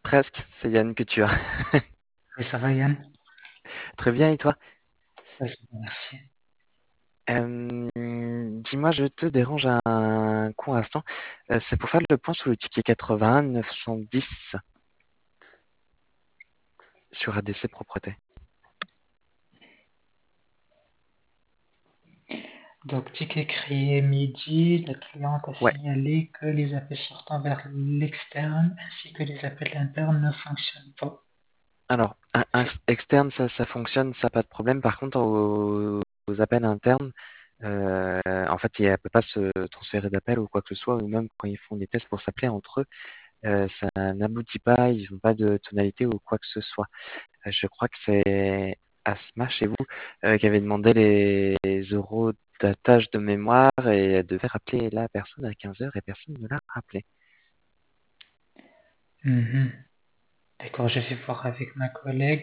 Presque, c'est Yann que tu as. Oui, ça va, Yann? Très bien, et toi? Oui, ça va, merci. Dis-moi, je te dérange un court instant. C'est pour faire le point sur le ticket 81 910 sur ADC Propreté. Donc, ticket créé midi, la cliente a Ouais, signalé que les appels sortant vers l'externe ainsi que les appels internes ne fonctionnent pas. alors, externe, ça fonctionne, ça pas de problème. Par contre, aux appels internes, en fait, elle peut pas se transférer d'appel ou quoi que ce soit, ou même quand ils font des tests pour s'appeler entre eux, ça n'aboutit pas, ils n'ont pas de tonalité ou quoi que ce soit. Je crois que c'est Asma chez vous qui avait demandé les euros d'attache de mémoire et elle devait rappeler la personne à 15 heures et personne ne l'a rappelé. Mhm. D'accord, je vais voir avec ma collègue.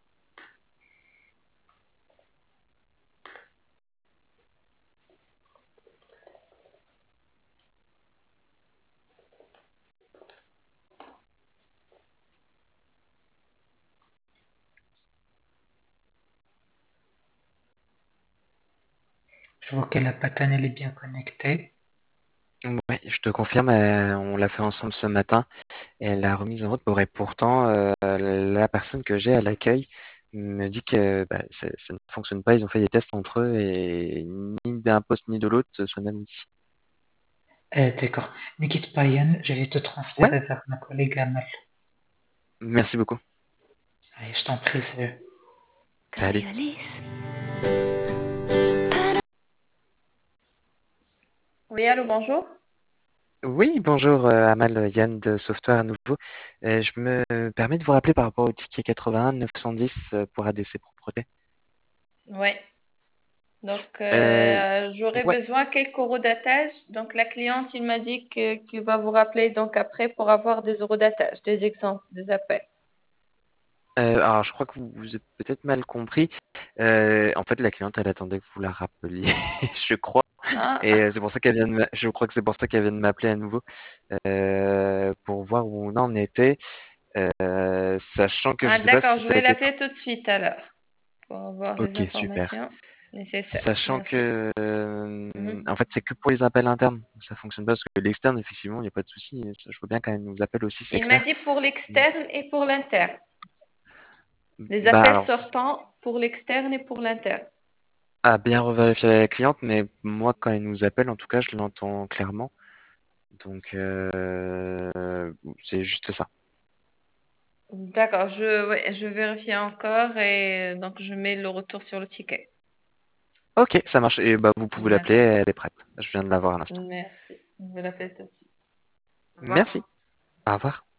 Je vois que la patane, elle est bien connectée. Ouais, je te confirme, on l'a fait ensemble ce matin et elle l'a remise en route. Bon, et pourtant, la personne que j'ai à l'accueil me dit que bah, ça ne fonctionne pas. Ils ont fait des tests entre eux et ni d'un poste ni de l'autre, ça n'aboutit. D'accord. Ne quitte pas, Yann, je vais te Ouais, transférer vers ma collègue Amal. merci beaucoup. Allez, je t'en prie, c'est... Salut. Oui, allô, bonjour. Oui, bonjour Amal, Yann de Software à nouveau. Je me permets de vous rappeler par rapport au ticket 81 910 pour ADC Propreté. Ouais. Donc, Euh, j'aurais ouais, besoin quelques euros d'attache. Donc, la cliente, il m'a dit qu'il va vous rappeler donc après pour avoir des euros d'attache, des exemples, des appels. alors je crois que vous avez peut-être mal compris. En fait, la cliente, elle attendait que vous la rappeliez, je crois. Et Ah, c'est pour ça qu'elle vient je crois que c'est pour ça qu'elle vient de m'appeler à nouveau pour voir où on en était, sachant que je ah, sais pas d'accord, si je ça a vais été. l'appeler tout de suite alors pour avoir les Ok, super. informations nécessaires. Sachant Merci. que, Mhm. en fait, c'est que pour les appels internes. Ça fonctionne pas parce que l'externe, effectivement, il n'y a pas de souci. Je vois bien quand elle nous appelle aussi, c'est Il m'a clair. dit pour l'externe et pour l'interne. Les Bah appels alors, sortants pour l'externe et pour l'interne. à bien revérifier avec la cliente, mais moi, quand elle nous appelle, en tout cas, je l'entends clairement. Donc, c'est juste ça. D'accord, ouais, je vérifie encore et donc je mets le retour sur le ticket. Ok, ça marche. Et bah, vous pouvez l'appeler, D'accord. elle est prête. Je viens de la voir à l'instant. Merci. Je vais l'appeler tout de suite. Au revoir. Merci. Au revoir.